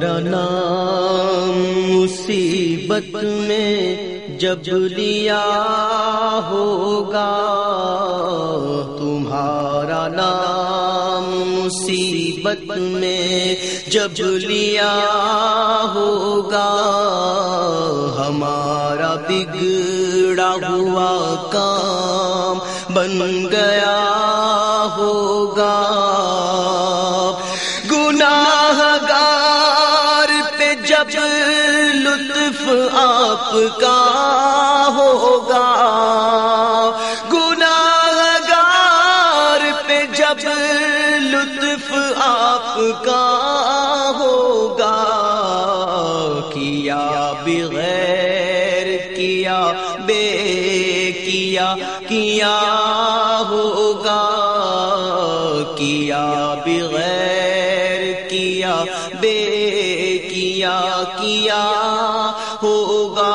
تمہارا نام مصیبت میں جب لیا ہوگا، تمہارا نام مصیبت میں جب لیا ہوگا، ہمارا بگڑا ہوا کام بن گیا ہوگا، گناہ گار پہ جب لطف آپ کا ہوگا، گناہ گار پہ جب لطف آپ کا ہوگا، کیا بغیر کیا بے کیا ہوگا، کیا بغیر کیا بے کیا ہوگا،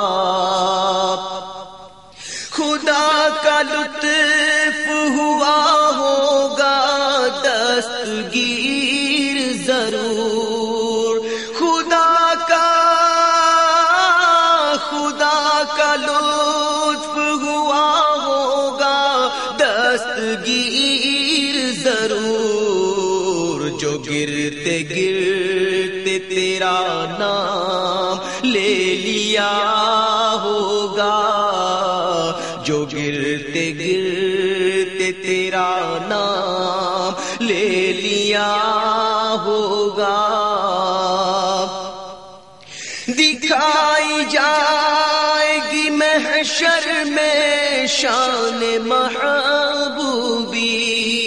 خدا کا لطف ہوا ہوگا دستگیر ضرور، خدا کا لطف ہوا ہوگا دستگیر ضرور، جو گرتے گرتے تیرا نام لے لیا ہوگا، جو گرتے گرتے تیرا نام لے لیا ہوگا، دکھائی جائے گی محشر میں شان محبوبی،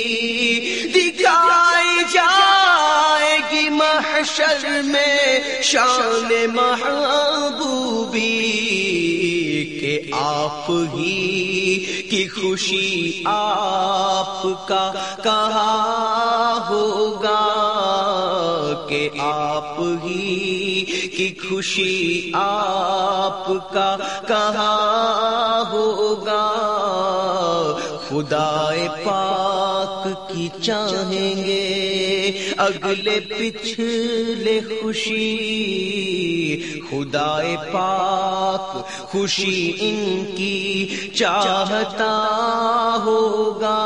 دکھائی جائے گی محشر میں شان محبوبی، کہ آپ ہی کی خوشی آپ کا کہا ہوگا، کہ آپ ہی کی خوشی آپ کا کہا ہوگا، خدائے پاک کی چاہیں گے اگلے پچھلے خوشی، خدائے پاک خوشی ان کی چاہتا ہوگا،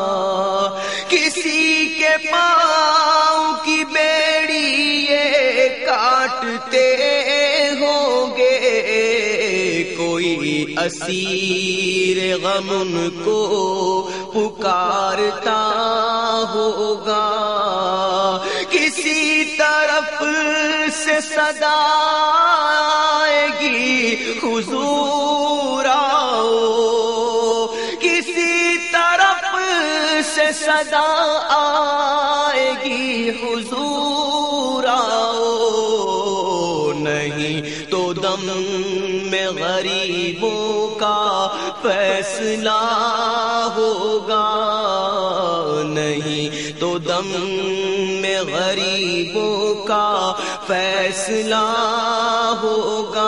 کسی کے پاؤں کی بیڑی یہ کاٹتے ہوں گے، کوئی اسیر غم ان کو پکارتا ہوگا، کسی طرف سے صدا آئے گی حضور آؤ، کسی طرف سے صدا آئے گی حضور آؤ، نہیں تو دم میں غریبوں کا فیصلہ ہوگا، نہیں تو دم میں غریبوں کا فیصلہ ہوگا،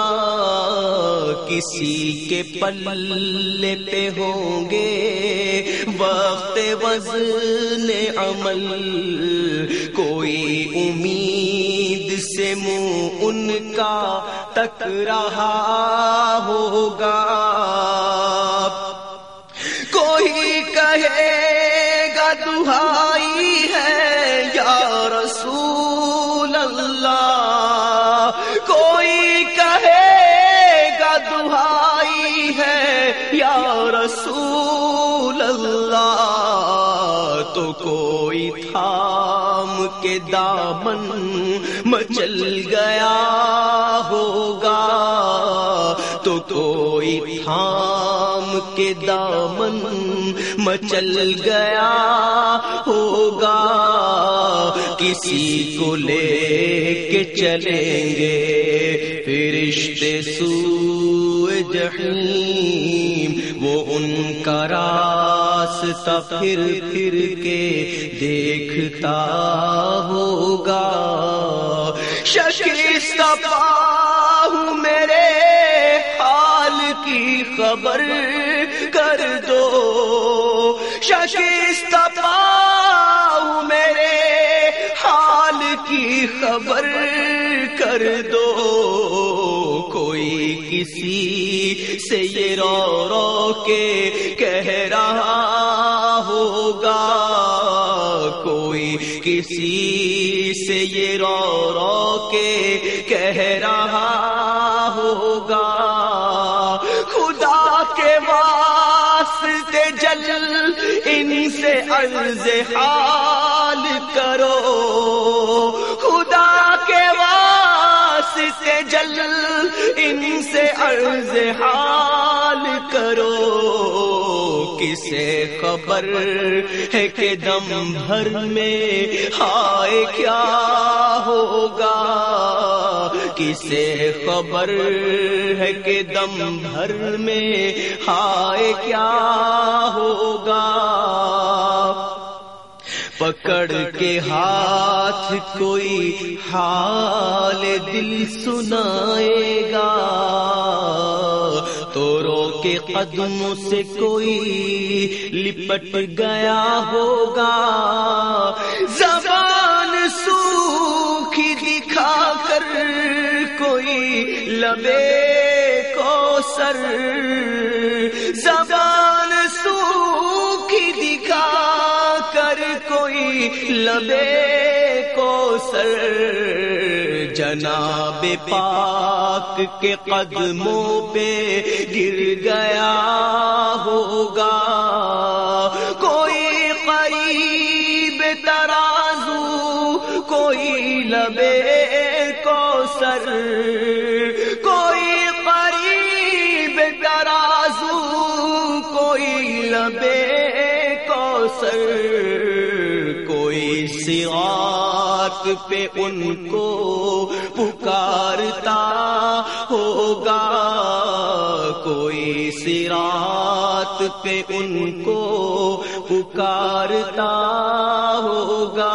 کسی کے پلے پہ ہوں گے وقت وزن عمل، کوئی امید سے منہ ان کا تک رہا ہوگا، کوئی کہے گا دہائی ہے یا رسول اللہ، کوئی کہے گا دہائی ہے یا رسول اللہ، تو کوئی تھام کے دامن مچل گیا ہوگا، تو کوئی تھام کے دامن مچل گیا ہوگا، کسی کو لے کے چلیں گے فرشتے سوئے جحیم، وہ ان کا راستہ پھر پھر کے دیکھتا ہوگا، شکستہ پاؤں میرے حال کی خبر کر دو، شکستہ پاؤں میرے حال کی خبر کر دو. کوئی کسی سے یہ رو رو کے کہہ رہا ہوگا, کوئی کسی سے یہ رو رو کے کہہ رہا ہوگا. خدا کے واسطے جل ان سے عرض حال کرو, خدا کے واسطے جل ان سے عرض حال کرو. کسے خبر ہے کہ دم بھر میں ہائے کیا ہوگا, کسے خبر ہے کہ دم بھر میں ہائے کیا ہوگا. پکڑ کے ہاتھ کوئی حال دل سنائے گا, تو رو کے قدموں سے کوئی لپٹ گیا ہوگا. زبان سوکھی دکھا کر کوئی لبے کوثر, زبان سوکھی دکھا کر کوئی لبے کوثر. جناب پاک کے قدموں پہ گر گیا ہوگا. کوئی قریب ترازو کوئی لبے کوثر, کوئی قریب ترازو کوئی لبے کوثر. کوئی صراط پہ ان کو پکارتا ہوگا, کوئی صراط پہ ان کو پکارتا ہوگا.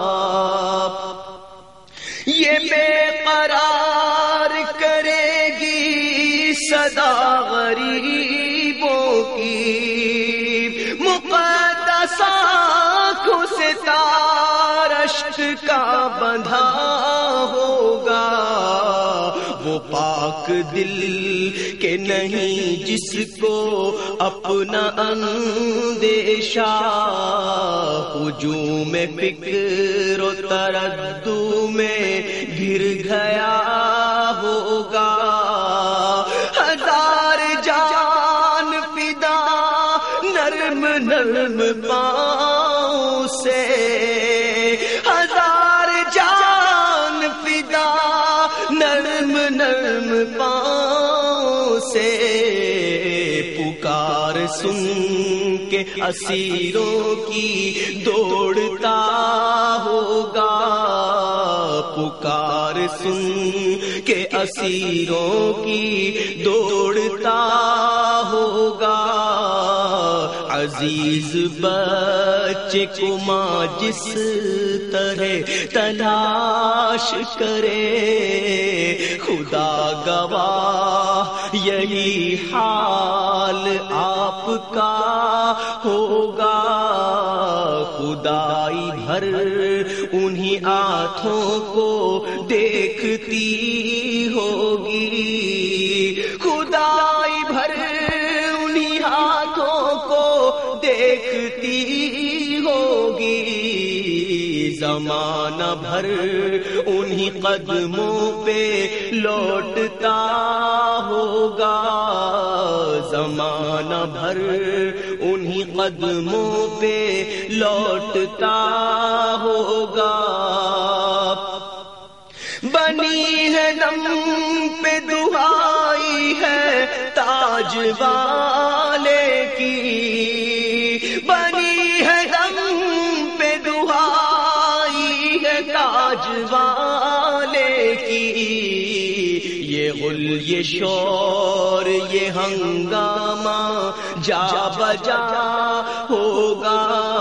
یہ بے قرار کرے گی صدا غریبوں کی, مقدس آنکھوں سے تار اشک کا بندھا ہوگا. وہ پاک دل کے نہیں جس کو اپنا اندیشہ ہجوم فکر و تردد میں گر گیا ہوگا. ہزار جان فدا نرم نرم پاؤں سے, ہزار جان فدا نرم نرم پاؤں سے. پکار سن کے اسیروں کی دوڑتا ہوگا, پکار سن کے اسیروں کی دوڑتا ہوگا. عزیز بچے کو ماں جس طرح تلاش کرے, خدا گواہ یہی حال آپ کا ہوگا. خدائی بھر انہی آنکھوں کو دیکھتی ہوگی, خدائی بھر انہی ہاتھوں کو دیکھتی ہوگی. زمانہ بھر انہی قدموں پہ لوٹتا ہوگا, زمانہ بھر انہی قدموں پہ لوٹتا ہوگا. بنی ہے دم پہ دعائی ہے تاج والے کی, بنی ہے دم پہ دعائی ہے تاج والے کی. یہ غل یہ شور یہ ہنگامہ جا بجا ہوگا,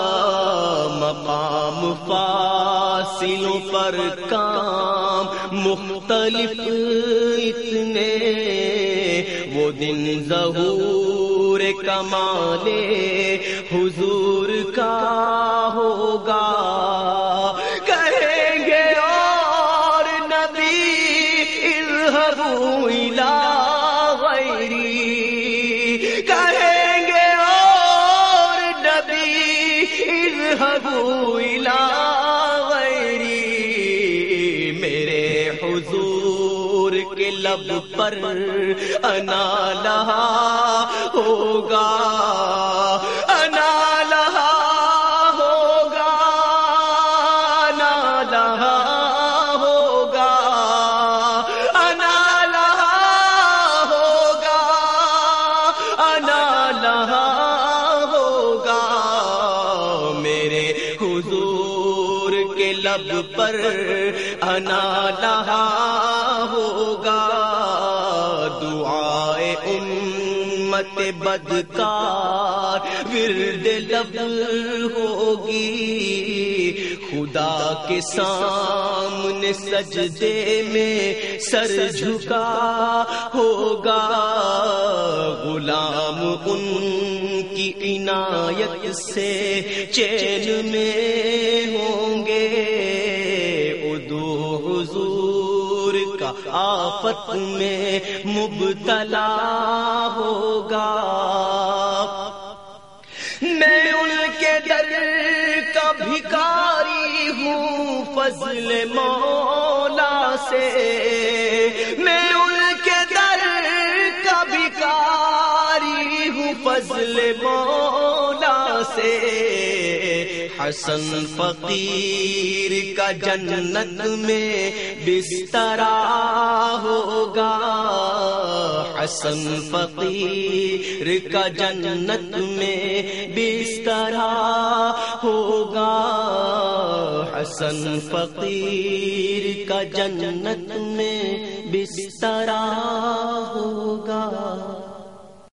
مقام فاصلوں پر کام مختلف اتنے, وہ دن ظہور کمال حضور کا ہوگا. کہیں گے اور نبی اذهبوا إلى غيري، کہیں گے اور نبی اذهبوا إلى غيري، میرے حضور کے لب پر انا لہا ہوگا، انا لہا ہوگا، انا لہا ہوگا، انا لہا ہوگا، انا لہا ہوگا، میرے حضور کے لب پر انا لہا ہوگا، دعائے امت بدکار ورد لب ہوگی، خدا کے سامنے سجدے میں سر جھکا ہوگا، غلام ان کی عنایت سے چین میں ہوں گے، ادو حضور کا آفت میں مبتلا ہوگا، میں ان کے در کا بھکاری ہوں فضل مولا سے، میں ان کے در کا بھکاری ہوں فضل مولا سے، حسن فقیر کا جنت میں بسترا ہوگا، حسن فقیر کا جنت میں بسترا ہوگا، حسن فقیر کا جنت میں بسترا ہوگا۔